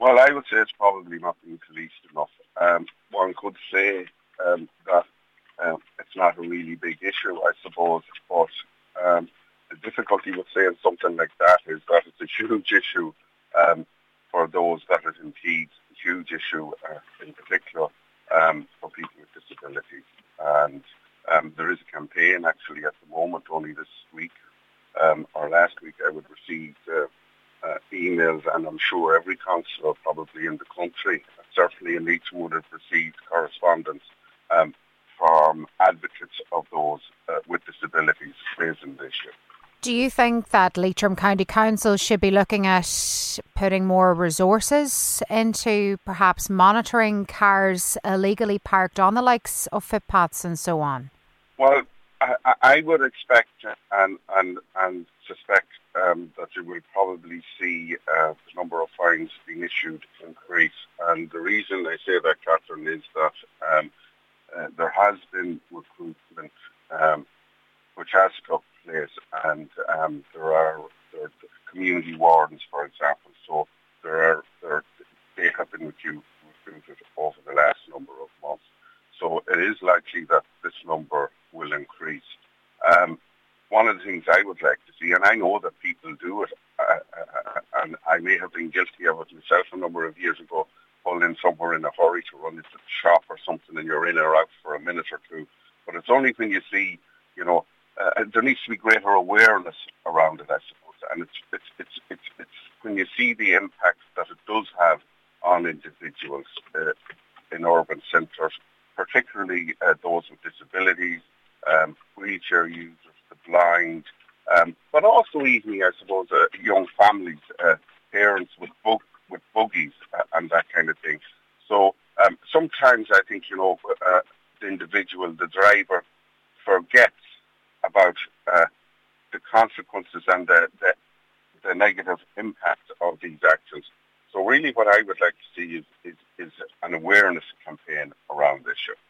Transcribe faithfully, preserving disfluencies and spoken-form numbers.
Well, I would say it's probably not being policed enough. Um, one could say um, that um, it's not a really big issue, I suppose, but um, the difficulty with saying something like that is that it's a huge issue um, for those that it impedes, a huge issue uh, in particular um, for people with disabilities. And um, there is a campaign actually at the moment, only this week um, or last week I would receive uh, uh, emails, and I'm sure every councillor probably in the country, certainly in Leitrim, would have received correspondence um, from advocates of those uh, with disabilities raising the issue. Do you think that Leitrim County Council should be looking at putting more resources into perhaps monitoring cars illegally parked on the likes of footpaths and so on? Well, I, I would expect and and and suspect um, that you will probably see uh, the number of fines being issued increase. And the reason I say that, Catherine, is that um, uh, there has been recruitment um, which has took place, and um, there are there are community wardens, for example. So there are there they have been recruited over the last number of months. So it is likely that this number will increase. Um, one of the things I would like to see, and I know that people do it, uh, uh, and I may have been guilty of it myself a number of years ago, pulled in somewhere in a hurry to run into the shop or something, and you're in or out for a minute or two. But it's only when you see, you know, uh, there needs to be greater awareness around it, I suppose. And it's it's it's it's, it's when you see the impact that it does have on individuals uh, in urban centres, particularly uh, those with disabilities, um, wheelchair users, the blind, um, but also even, I suppose, uh, young families, uh, parents with bug- with buggies uh, and that kind of thing. So um, sometimes I think, you know, uh, the individual, the driver, forgets about uh, the consequences and the, the, the negative impact of these actions. So really what I would like to see is, is, is an awareness campaign around this issue.